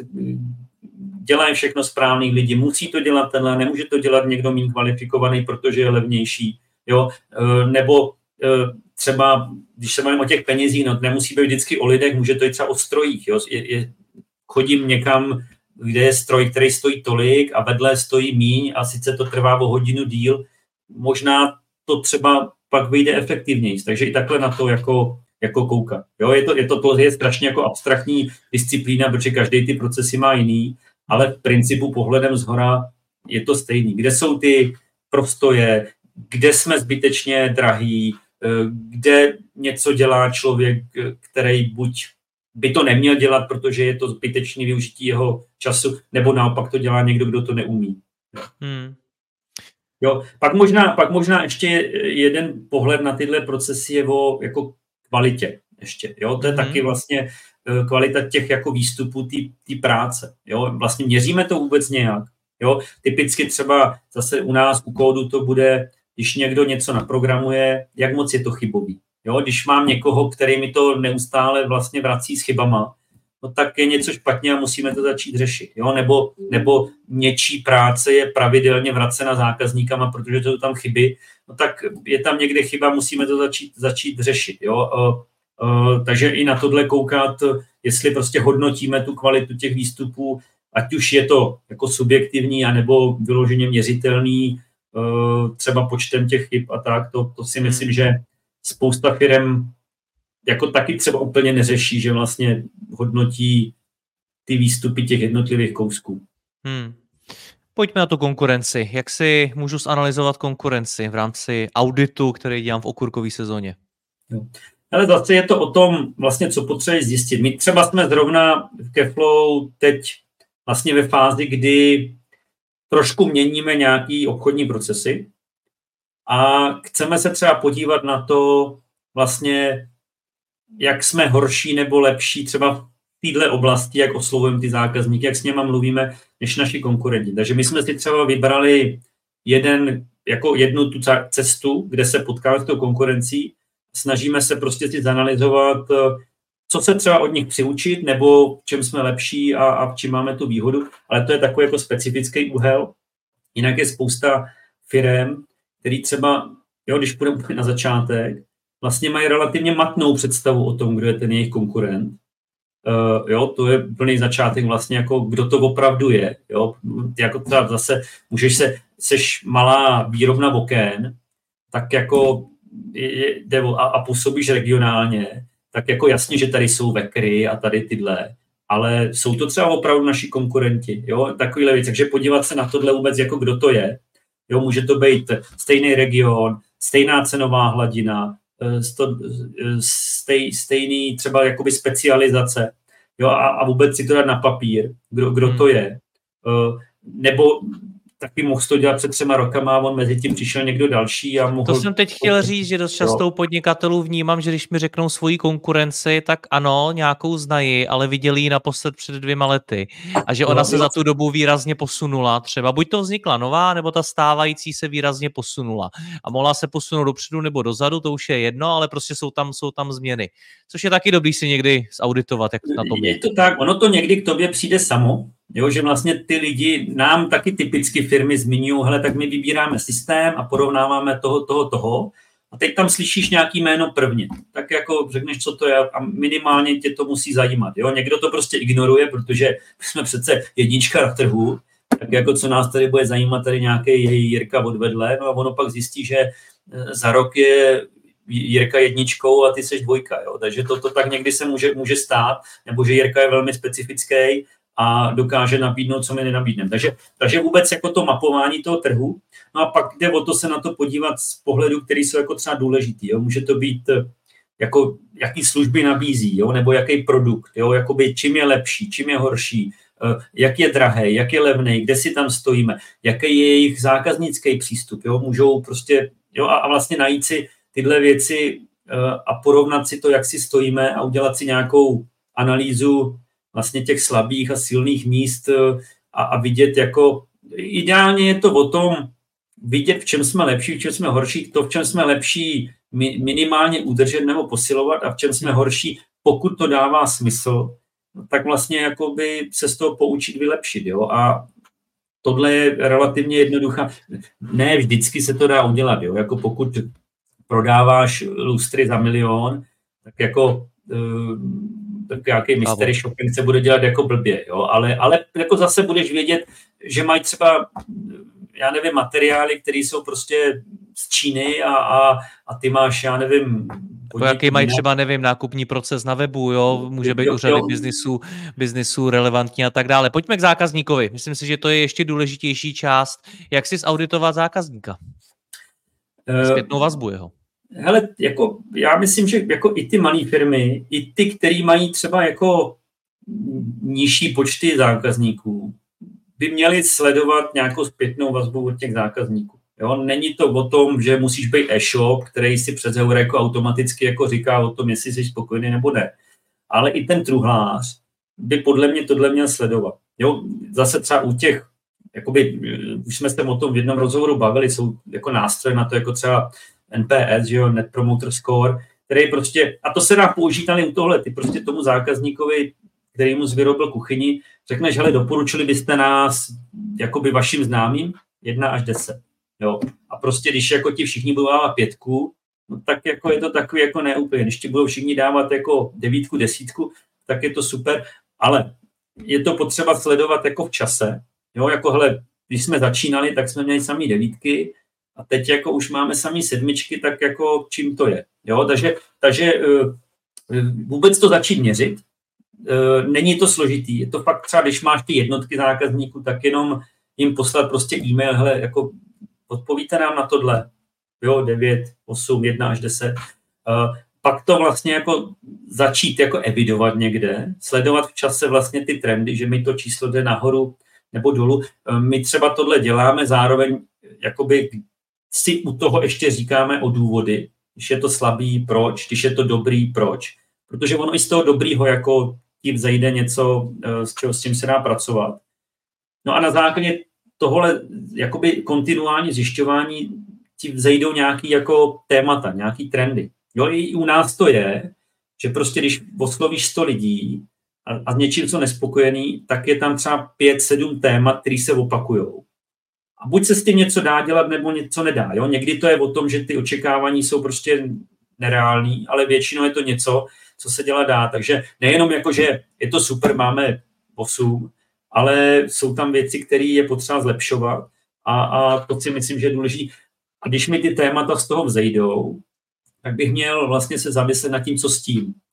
dělají všechno správný lidi, musí to dělat tenhle, nemůže to dělat někdo méně kvalifikovaný, protože je levnější, jo, nebo třeba, když se bavím o těch penězích, no, nemusí být vždycky o lidech, může to i třeba o strojích, jo, je, je, chodím někam, kde je stroj, který stojí tolik a vedle stojí míň a sice to trvá o hodinu díl, možná to třeba pak vyjde efektivněji, takže i takhle na to jako, jako koukat. Jo, je to, je to, to je strašně jako abstraktní disciplína, protože každý ty procesy má jiný, ale v principu pohledem zhora je to stejný. Kde jsou ty prostoje, kde jsme zbytečně drahý, kde něco dělá člověk, který buď by to neměl dělat, protože je to zbytečné využití jeho času, nebo naopak to dělá někdo, kdo to neumí. Hmm. Jo, pak možná, pak možná ještě jeden pohled na tyhle procesy je o jako kvalitě ještě. Jo, to je hmm. taky vlastně kvalita těch jako výstupů té práce. Jo, vlastně měříme to vůbec nějak. Jo, typicky třeba zase u nás u kódu to bude, když někdo něco naprogramuje, jak moc je to chybový. Jo, když mám někoho, který mi to neustále vlastně vrací s chybama, no tak je něco špatně a musíme to začít řešit. Jo? Nebo, nebo něčí práce je pravidelně vracena zákazníkama, protože to tam chyby, no tak je tam někde chyba, musíme to začít, začít řešit. Jo? Uh, uh, takže i na tohle koukat, jestli prostě hodnotíme tu kvalitu těch výstupů, ať už je to jako subjektivní, anebo vyloženě měřitelný, uh, třeba počtem těch chyb a tak, to, to si myslím, že spousta firem jako taky třeba úplně neřeší, že vlastně hodnotí ty výstupy těch jednotlivých kousků. Hmm. Pojďme na tu konkurenci. Jak si můžu zanalyzovat konkurenci v rámci auditu, který dělám v okurkové sezóně? Jo. Ale zase je to o tom, vlastně, co potřebuješ zjistit. My třeba jsme zrovna v Keflow teď vlastně ve fázi, kdy trošku měníme nějaký obchodní procesy, a chceme se třeba podívat na to vlastně, jak jsme horší nebo lepší třeba v této oblasti, jak oslovujeme ty zákazníky, jak s něma mluvíme, než naši konkurenti. Takže my jsme si třeba vybrali jeden, jako jednu tu cestu, kde se potkáme s tou konkurencí. Snažíme se prostě si zanalyzovat, co se třeba od nich přiučit, nebo v čem jsme lepší a, a v čem máme tu výhodu. Ale to je takový jako specifický úhel. Jinak je spousta firem, který třeba, jo, když půjdeme na začátek, vlastně mají relativně matnou představu o tom, kdo je ten jejich konkurent. Uh, jo, to je plný začátek vlastně, jako kdo to opravdu je. Jo. Jako třeba zase můžeš se, seš malá výrobna oken, tak jako je, je, a, a působíš regionálně, tak jako jasně, že tady jsou vekry a tady tyhle, ale jsou to třeba opravdu naši konkurenti, jo, takovýhle věc, takže podívat se na tohle vůbec, jako kdo to je, jo, může to být stejný region, stejná cenová hladina, stej, stejný třeba jakoby specializace, jo, a, a vůbec si to dát na papír, kdo, kdo to je, nebo taky mohl to dělat před třema rokama a on mezi tím přišel někdo další a mohl... To jsem teď chtěl říct, že dost často u podnikatelů vnímám, že když mi řeknou svoji konkurenci, tak ano, nějakou znají, ale viděli ji naposled před dvěma lety a že ona se za tu dobu výrazně posunula třeba. Buď to vznikla nová, nebo ta stávající se výrazně posunula. A mohla se posunout dopředu nebo dozadu, to už je jedno, ale prostě jsou tam, jsou tam změny. Což je taky dobrý si někdy zauditovat, jak to na tom je. Je to tak, ono to někdy k tobě přijde samo, jo, že vlastně ty lidi, nám taky typicky firmy zmiňují, hele, tak my vybíráme systém a porovnáváme toho, toho, toho a teď tam slyšíš nějaký jméno prvně, tak jako řekneš, co to je a minimálně tě to musí zajímat, jo, někdo to prostě ignoruje, protože jsme přece jednička na trhu, tak jako co nás tady bude zajímat, tady nějaký její Jirka odvedle, no a ono pak zjistí, že za rok je Jirka jedničkou a ty seš dvojka, jo, takže to, to tak někdy se může, může stát, nebo že Jirka je velmi specifický a dokáže nabídnout, co my nenabídneme. Takže, takže vůbec jako to mapování toho trhu. No a pak jde o to se na to podívat z pohledu, který jsou jako třeba důležitý. Jo. Může to být, jako, jaký služby nabízí, jo, nebo jaký produkt, jo, jakoby, čím je lepší, čím je horší, jak je drahý, jak je levný, kde si tam stojíme, jaký je jejich zákaznický přístup. Jo. Můžou prostě, jo, a, a vlastně najít si tyhle věci a porovnat si to, jak si stojíme a udělat si nějakou analýzu vlastně těch slabých a silných míst a, a vidět jako, ideálně je to o tom vidět, v čem jsme lepší, v čem jsme horší, to, v čem jsme lepší mi, minimálně udržet nebo posilovat a v čem jsme horší, pokud to dává smysl, tak vlastně jakoby se z toho poučit, vylepšit, jo, a tohle je relativně jednoduchá, ne vždycky se to dá udělat, jo, jako pokud prodáváš lustry za milion, tak jako tak nějaký mystery shopping se bude dělat jako blbě, jo? Ale, ale jako zase budeš vědět, že mají třeba, já nevím, materiály, které jsou prostě z Číny a, a, a ty máš, já nevím... Jako jaký mají třeba, nevím, nákupní proces na webu, jo? Může být úřady biznisu, biznisu relevantní a tak dále. Pojďme k zákazníkovi. Myslím si, že to je ještě důležitější část. Jak si zauditovat zákazníka? Zpětnou vazbu jeho. Hele, jako, já myslím, že jako i ty malé firmy, i ty, které mají třeba jako nižší počty zákazníků, by měli sledovat nějakou zpětnou vazbu od těch zákazníků. Jo? Není to o tom, že musíš být e-shop, který si přes Eureko automaticky jako říká o tom, jestli jsi spokojený nebo ne. Ale i ten truhlář by podle mě tohle měl sledovat. Jo? Zase třeba u těch, jakoby, už jsme se o tom v jednom rozhovoru bavili, jsou jako nástroje na to, jako třeba N P S, že jo, Net Promoter Score, který prostě, a to se dá použít ale u tohle, ty prostě tomu zákazníkovi, který mu vyrobil kuchyni, řekneš, hele, doporučili byste nás jakoby vašim známým jedna až deset, jo. A prostě, když jako ti všichni budou dávat pětku, no tak jako je to takový jako neúplně. Když ti budou všichni dávat jako devítku, desítku, tak je to super, ale je to potřeba sledovat jako v čase, jo, jako hele, když jsme začínali, tak jsme měli samý devítky, a teď jako už máme samý sedmičky, tak jako čím to je. Jo? Takže, takže vůbec to začít měřit, není to složitý. Je to fakt třeba, když máš ty jednotky zákazníků, tak jenom jim poslat prostě e-mail, hele, jako odpovíte nám na tohle, jo, devět, osm, jedna až deset. Pak to vlastně jako začít jako evidovat někde, sledovat v čase vlastně ty trendy, že mi to číslo jde nahoru nebo dolů. My třeba tohle děláme, zároveň jakoby si u toho ještě říkáme o důvody, když je to slabý, proč, když je to dobrý, proč. Protože ono i z toho dobrýho jako ti vzejde něco, s, čeho, s čím se dá pracovat. No a na základě tohle jakoby kontinuální zjišťování ti vzejdou nějaký jako témata, nějaký trendy. Jo, i u nás to je, že prostě když oslovíš sto lidí a, a s něčím jsou nespokojený, tak je tam třeba pět, sedm témat, které se opakujou. A buď se s tím něco dá dělat, nebo něco nedá. Jo? Někdy to je o tom, že ty očekávání jsou prostě nereální, ale většinou je to něco, co se dělat dá. Takže nejenom jako, že je to super, máme osm, ale jsou tam věci, které je potřeba zlepšovat a, a to si myslím, že je důležité. A když mi ty témata z toho vzejdou, tak bych měl vlastně se zamyslet nad tím, co s tím.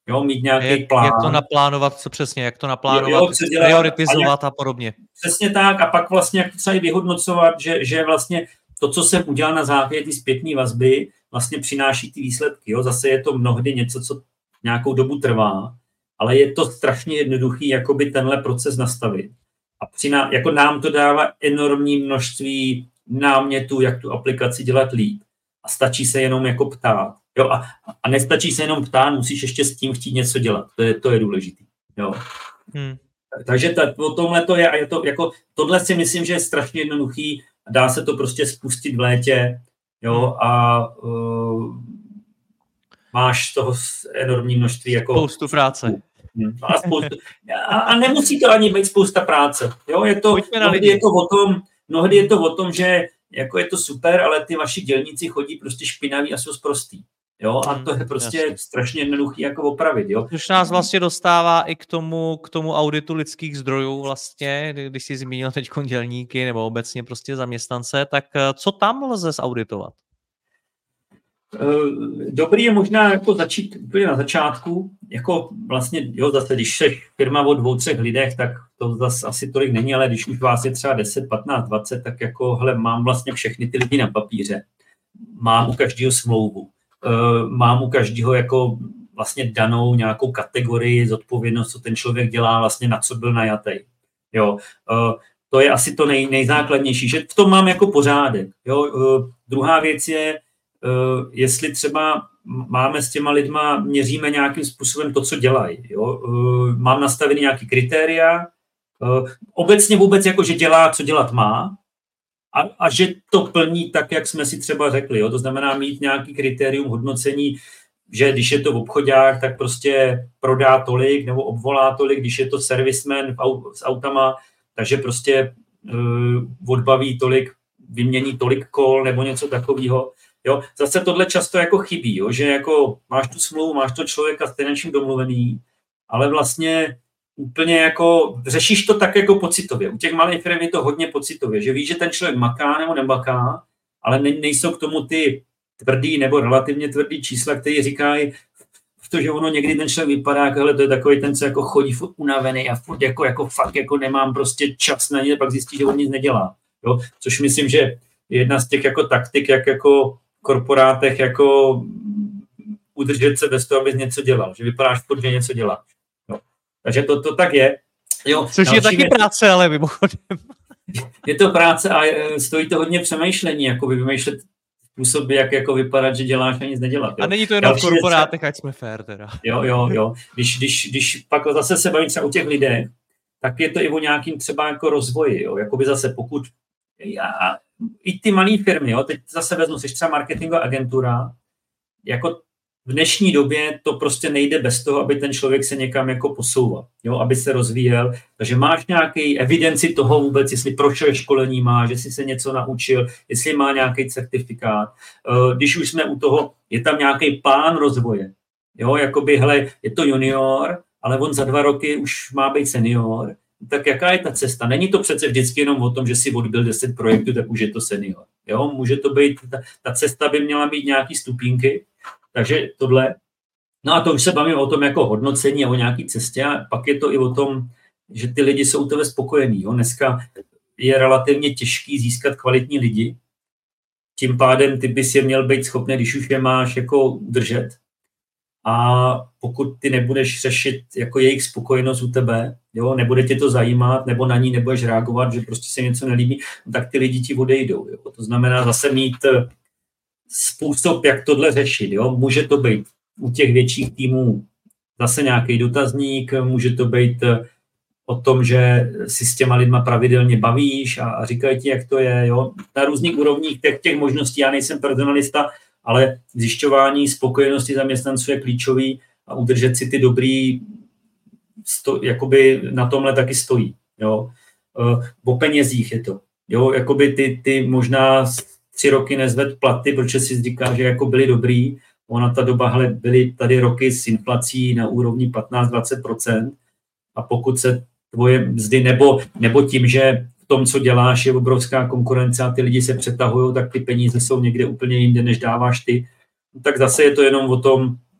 Jo, mít nějaký jak, plán. Jak to naplánovat, co přesně, jak to naplánovat, jo, jo, co dělat, prioritizovat a, jak, a podobně. Přesně tak a pak vlastně jak to třeba vyhodnocovat, že, že vlastně to, co jsem udělal na základě ty zpětné vazby, vlastně přináší ty výsledky. Jo. Zase je to mnohdy něco, co nějakou dobu trvá, ale je to strašně jednoduchý, jakoby tenhle proces nastavit. A přiná, jako nám to dává enormní množství námětů, jak tu aplikaci dělat líp. A stačí se jenom jako ptát. Jo, a, a nestačí se jenom ptát, musíš ještě s tím chtít něco dělat. To je, to je důležitý. Jo. Hmm. Takže ta, o tomhle to je, a je to, jako, tohle si myslím, že je strašně jednoduchý. Dá se to prostě spustit v létě, jo, a uh, máš toho enormní množství. Jako, spoustu práce. A, spoustu, a, a nemusí to ani být spousta práce. Jo, je to, mnohdy, je to o tom, mnohdy je to o tom, že jako je to super, ale ty vaši dělníci chodí prostě špinaví a jsou sprostý. Jo, a to je prostě Jasně. strašně jednoduchý jako opravit. Jo. Už nás vlastně dostává i k tomu, k tomu auditu lidských zdrojů vlastně, když jsi zmínil teď dělníky nebo obecně prostě zaměstnance, tak co tam lze zauditovat? Dobrý je možná jako začít úplně na začátku, jako vlastně, jo, zase, když jsi firma o dvou, třech lidech, tak to zase asi tolik není, ale když už vás je třeba deset, patnáct, dvacet, tak jako, hele, mám vlastně všechny ty lidi na papíře, mám u každého smlouvu, mám u každého jako vlastně danou nějakou kategorii, zodpovědnost, co ten člověk dělá, vlastně na co byl najatý, jo. To je asi to nej, nejzákladnější, že v tom mám jako pořádek, jo. Druhá věc je, Uh, jestli třeba máme s těma lidma, měříme nějakým způsobem to, co dělají. Jo? Uh, mám nastavený nějaký kritéria, uh, obecně vůbec jako, že dělá, co dělat má a, a že to plní tak, jak jsme si třeba řekli. Jo? To znamená mít nějaký kritérium hodnocení, že když je to v obchodách, tak prostě prodá tolik nebo obvolá tolik, když je to servisman s autama, takže prostě uh, odbaví tolik, vymění tolik kol nebo něco takového. Jo, zase tohle často jako chybí, jo, že jako máš tu smlouvu, máš to člověka s něčím domluvený, ale vlastně úplně jako řešíš to tak jako pocitově. U těch malých firm je to hodně pocitově, že víš, že ten člověk maká nebo nemaká, ale ne, nejsou k tomu ty tvrdý nebo relativně tvrdý čísla, který říkají, protože ono někdy ten člověk vypadá, jako, hele, to je takový ten, co jako chodí furt unavený a furt jako, jako fakt jako nemám prostě čas na ně, pak zjistí, že on nic nedělá. Jo? Což myslím, že jedna z těch jako taktik, jak jako korporátech jako udržet se bez toho, abys něco dělal. Že vypadáš furt, že něco děláš. Jo. Takže to, to tak je. Jo, což je taky věc, práce, ale mimochodem. Je to práce a stojí to hodně přemýšlení, jako vymýšlet způsoby, jak jako vypadat, že děláš a nic nedělat. Jo. A není to jenom v korporátech, ať jsme fair teda. Jo, jo, jo. Když, když, když pak zase se bavím třeba u těch lidech, tak je to i o nějakým třeba jako rozvoji. Jo. Jakoby zase pokud já, i ty malé firmy, jo, teď zase vezmu, jsi třeba marketingová agentura, jako v dnešní době to prostě nejde bez toho, aby ten člověk se někam jako posouval, jo, aby se rozvíjel, takže máš nějaký evidenci toho vůbec, jestli prošel školení má, že jsi se něco naučil, jestli má nějaký certifikát, když už jsme u toho, je tam nějaký plán rozvoje, jo, jakoby, hele, je to junior, ale on za dva roky už má být senior, tak jaká je ta cesta? Není to přece vždycky jenom o tom, že si odbyl deset projektů, tak už je to senior. Jo? Může to být, ta, ta cesta by měla mít nějaký stupínky, takže tohle. No a to už se bavíme o tom jako hodnocení a o nějaký cestě a pak je to i o tom, že ty lidi jsou u tebe spokojení. Jo? Dneska je relativně těžký získat kvalitní lidi, tím pádem ty bys je měl být schopný, když už je máš, jako udržet. A pokud ty nebudeš řešit jako jejich spokojenost u tebe, jo, nebude tě to zajímat, nebo na ní nebudeš reagovat, že prostě se něco nelíbí, tak ty lidi ti odejdou. Jo. To znamená zase mít způsob, jak tohle řešit. Jo. Může to být u těch větších týmů zase nějaký dotazník, může to být o tom, že si s těma lidma pravidelně bavíš a, a říkají ti, jak to je. Jo. Na různých úrovních těch, těch možností, já nejsem personalista, ale zjišťování spokojenosti zaměstnanců je klíčový a udržet si ty dobrý, sto, jakoby na tomhle taky stojí. Jo. O penězích je to. Jo, jakoby ty, ty možná tři roky nezved platy, protože si říká, že jako byli dobrý. Ona ta doba, hele, byly tady roky s inflací na úrovni patnáct až dvacet procent a pokud se tvoje mzdy, nebo, nebo tím, že v tom, co děláš, je obrovská konkurence a ty lidi se přetahují, tak ty peníze jsou někde úplně jinde, než dáváš ty. Tak zase je to jenom o tom,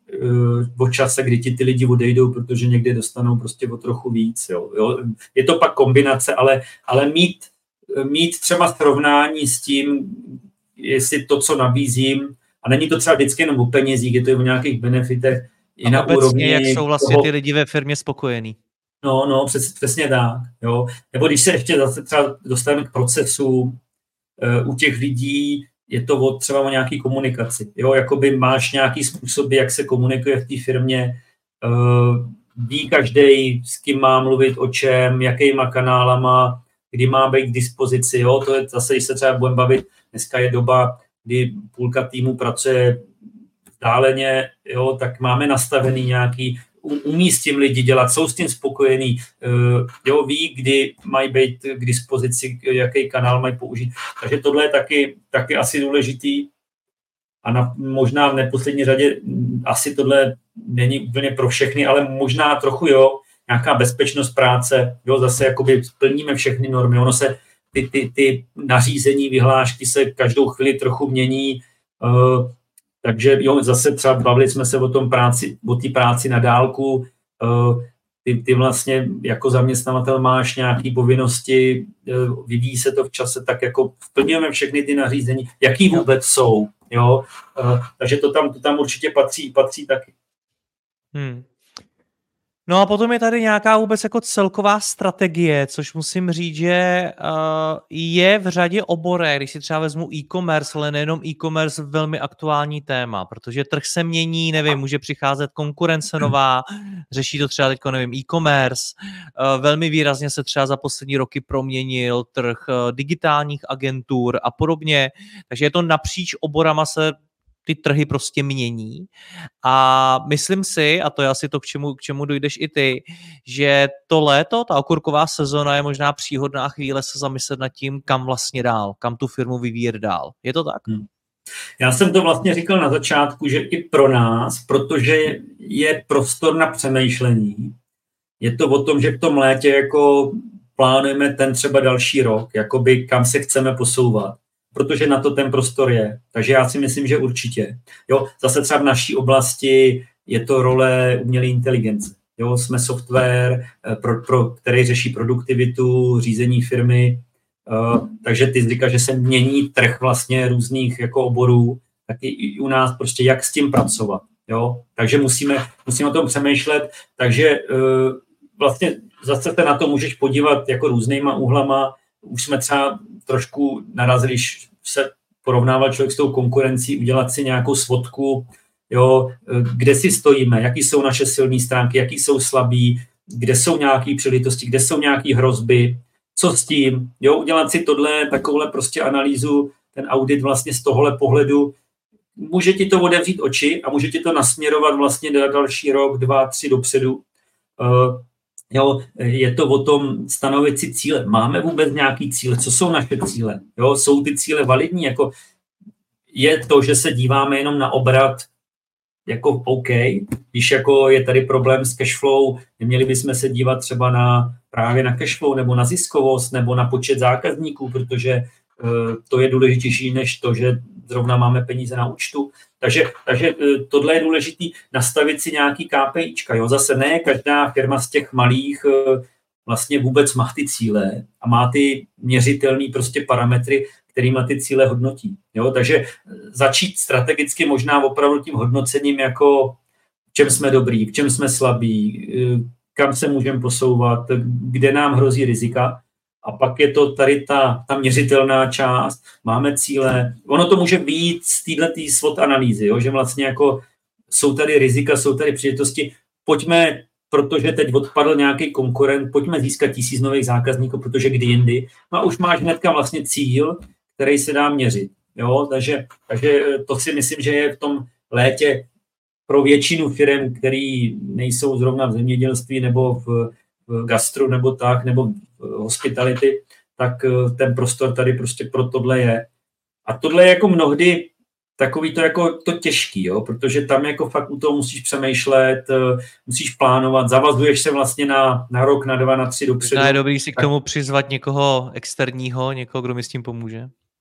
o čase, kdy ti ty lidi odejdou, protože někde dostanou prostě o trochu víc. Jo. Jo. Je to pak kombinace, ale, ale mít, mít třeba srovnání s tím, jestli to, co nabízím, a není to třeba vždycky jenom o penězích, je to i o nějakých benefitech, i na obecně, úrovni jak jsou vlastně toho, ty lidi ve firmě spokojení. No, no, přes, přesně tak. Jo. Nebo když se ještě zase třeba dostaneme k procesu, u těch lidí je to o, třeba o nějaký komunikaci. Jo, jakoby máš nějaký způsoby, jak se komunikuje v té firmě, uh, ví každý, s kým má mluvit, o čem, jakýma kanálama, kdy má být k dispozici. Jo, to je zase, když se třeba budeme bavit, dneska je doba, kdy půlka týmu pracuje vzdáleně, jo, tak máme nastavený nějaký, umí s tím lidi dělat, jsou s tím spokojení, jo, ví, kdy mají být k dispozici, jaký kanál mají použít. Takže tohle je taky, taky asi důležitý. A na, možná v neposlední řadě asi tohle není úplně pro všechny, ale možná trochu jo, nějaká bezpečnost práce, jo, zase jakoby splníme všechny normy, ono se ty, ty, ty nařízení, vyhlášky se každou chvíli trochu mění, uh, takže jo, zase třeba bavili jsme se o tom práci, o té práci na dálku, ty, ty vlastně jako zaměstnavatel máš nějaké povinnosti, vyvíjí se to v čase, tak jako splňujeme všechny ty nařízení, jaký vůbec jsou, jo, takže to tam, to tam určitě patří, patří taky. Hmm. No a potom je tady nějaká vůbec jako celková strategie, což musím říct, že uh, je v řadě oborech, když si třeba vezmu e-commerce, ale nejenom e-commerce, velmi aktuální téma, protože trh se mění, nevím, může přicházet konkurence nová, řeší to třeba teďko, nevím, e-commerce, uh, velmi výrazně se třeba za poslední roky proměnil trh uh, digitálních agentur a podobně, takže je to napříč oborama se ty trhy prostě mění a myslím si, a to je asi to, k čemu, k čemu dojdeš i ty, že to léto, ta okurková sezona je možná příhodná chvíle se zamyslet nad tím, kam vlastně dál, kam tu firmu vyvíjet dál. Je to tak? Hmm. Já jsem to vlastně říkal na začátku, že i pro nás, protože je prostor na přemýšlení, je to o tom, že v tom létě jako plánujeme ten třeba další rok, jakoby kam se chceme posouvat, protože na to ten prostor je. Takže já si myslím, že určitě. Jo, zase třeba v naší oblasti je to role umělé inteligence. Jo, jsme software, pro, pro, který řeší produktivitu, řízení firmy, uh, takže ty říkáš, že se mění trh vlastně různých jako oborů, tak i u nás prostě jak s tím pracovat. Jo? Takže musíme, musíme o tom přemýšlet. Takže uh, vlastně zase se na to můžeš podívat jako různýma úhlama. Už jsme třeba trošku narazili, když se porovnával člověk s tou konkurencí, udělat si nějakou svodku, jo, kde si stojíme, jaký jsou naše silné stránky, jaký jsou slabý, kde jsou nějaké příležitosti, kde jsou nějaké hrozby, co s tím, jo, udělat si tohle, takovouhle prostě analýzu, ten audit vlastně z tohohle pohledu, může ti to otevřít oči a může ti to nasměrovat vlastně na další rok, dva, tři dopředu. Uh, Jo, je to o tom stanovit si cíle. Máme vůbec nějaký cíle? Co jsou naše cíle? Jo, jsou ty cíle validní? Jako je to, že se díváme jenom na obrat, jako OK, když jako je tady problém s cashflow, neměli bychom se dívat třeba na právě na cashflow nebo na ziskovost nebo na počet zákazníků, protože uh, to je důležitější než to, že zrovna máme peníze na účtu. Takže, takže tohle je důležitý, nastavit si nějaký KPIčka. Jo? Zase ne každá firma z těch malých vlastně vůbec má ty cíle a má ty měřitelné prostě parametry, kterými ty cíle hodnotí. Jo? Takže začít strategicky možná opravdu tím hodnocením, jako v čem jsme dobrý, v čem jsme slabí, kam se můžeme posouvat, kde nám hrozí rizika. A pak je to tady ta, ta měřitelná část, máme cíle. Ono to může být z této SWOT analýzy, jo? Že vlastně jako jsou tady rizika, jsou tady příležitosti. Pojďme, protože teď odpadl nějaký konkurent, pojďme získat tisíc nových zákazníků, protože kdy jindy. No a už máš hnedka vlastně cíl, který se dá měřit. Jo? Takže, takže to si myslím, že je v tom létě pro většinu firm, které nejsou zrovna v zemědělství nebo v v gastru nebo tak, nebo hospitality, tak ten prostor tady prostě pro tohle je. A tohle je jako mnohdy takový to jako to těžký, jo? Protože tam jako fakt u toho musíš přemýšlet, musíš plánovat, zavazuješ se vlastně na, na rok, na dva, na tři dopředu. Je dobrý si k tomu přizvat někoho externího, někoho, kdo mi s tím pomůže.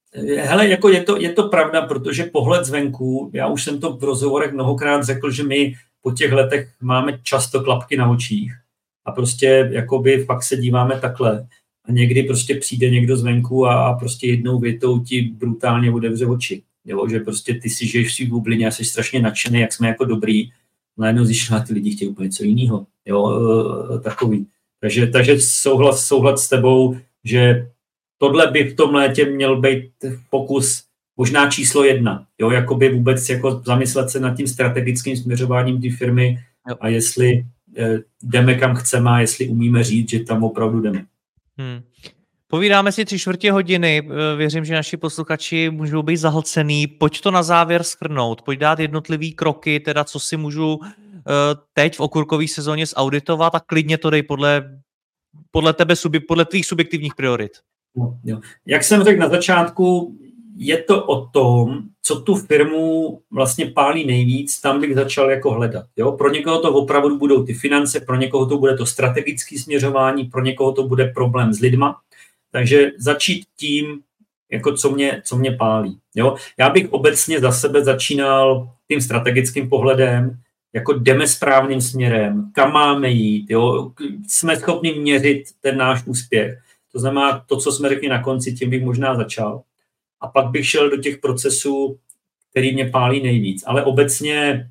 Hele, jako je to, je to pravda, protože pohled zvenku, já už jsem to v rozhovorech mnohokrát řekl, že my po těch letech máme často klapky na očích a prostě jakoby fakt se díváme takhle a někdy prostě přijde někdo zvenku a, a prostě jednou větou ti brutálně otevře oči. Jo? Že prostě ty si žiješ v svý bublině a jsi strašně nadšený, jak jsme jako dobrý, najednou zjišťuješ, ty lidi chtějí úplně něco jiného. Jo? Takový. Takže, takže souhlas, souhlas s tebou, že tohle by v tom létě měl být pokus možná číslo jedna. Jo, jakoby vůbec jako zamyslet se nad tím strategickým směřováním té firmy jo. A jestli eh, jdeme kam chceme a jestli umíme říct, že tam opravdu jdeme. Hmm. Povídáme si tři čtvrtě hodiny, věřím, že naši posluchači můžou být zahlcený. Pojď to na závěr shrnout, pojď dát jednotlivý kroky, teda co si můžu uh, teď v okurkové sezóně zauditovat a klidně to dej podle, podle tebe, podle tvých subjektivních priorit. No, jo. Jak jsem řekl na začátku, je to o tom, co tu firmu vlastně pálí nejvíc, tam bych začal jako hledat. Jo? Pro někoho to opravdu budou ty finance, pro někoho to bude to strategické směřování, pro někoho to bude problém s lidma. Takže začít tím, jako co mě, co mě pálí. Jo? Já bych obecně za sebe začínal tím strategickým pohledem, jako jdeme správným směrem, kam máme jít, jo? Jsme schopni měřit ten náš úspěch. To znamená, to, co jsme řekli na konci, tím bych možná začal. A pak bych šel do těch procesů, který mě pálí nejvíc. Ale obecně,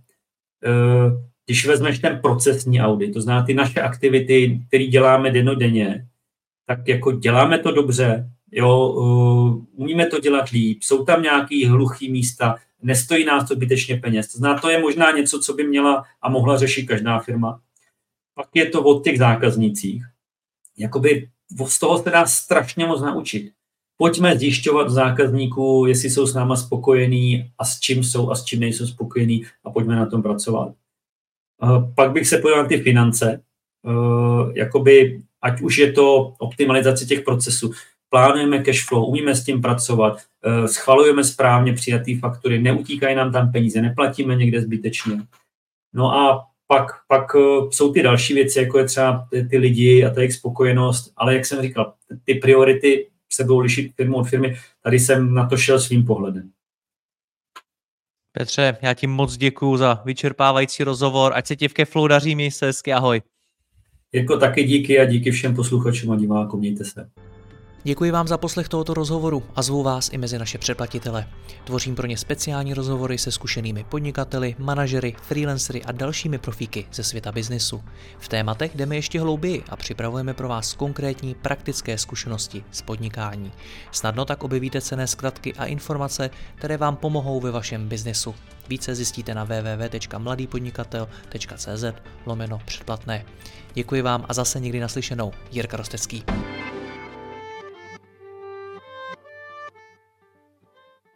když vezmeš ten procesní audit, to znamená ty naše aktivity, které děláme dennodenně, tak jako děláme to dobře, jo, umíme to dělat líp, jsou tam nějaký hluchý místa, nestojí nás to zbytečně peněz. To znamená, to je možná něco, co by měla a mohla řešit každá firma. Pak je to o těch zákaznících. Jakoby z toho se dá strašně moc naučit. Pojďme zjišťovat zákazníků, jestli jsou s náma spokojení a s čím jsou a s čím nejsou spokojení a pojďme na tom pracovat. Pak bych se podíval na ty finance, jakoby, ať už je to optimalizace těch procesů, plánujeme cash flow, umíme s tím pracovat, schvalujeme správně přijatý faktury, neutíkají nám tam peníze, neplatíme někde zbytečně. No a Pak, pak jsou ty další věci, jako je třeba ty, ty lidi a ta jejich spokojenost, ale jak jsem říkal, ty priority se budou lišit firmu od firmy. Tady jsem na to šel svým pohledem. Petře, já ti moc děkuju za vyčerpávající rozhovor. Ať se ti v Keflow daří, měj se hezky, ahoj. Jirko, taky díky a díky všem posluchačům a divákům, mějte se. Děkuji vám za poslech tohoto rozhovoru a zvu vás i mezi naše předplatitele. Tvořím pro ně speciální rozhovory se zkušenými podnikateli, manažery, freelancery a dalšími profíky ze světa biznisu. V tématech jdeme ještě hlouběji a připravujeme pro vás konkrétní praktické zkušenosti z podnikání. Snadno tak objevíte cenné zkratky a informace, které vám pomohou ve vašem biznisu. Více zjistíte na w w w tečka mladý podnikatel tečka c z lomeno předplatné. Děkuji vám a zase někdy naslyšenou. Jirka Rostecký.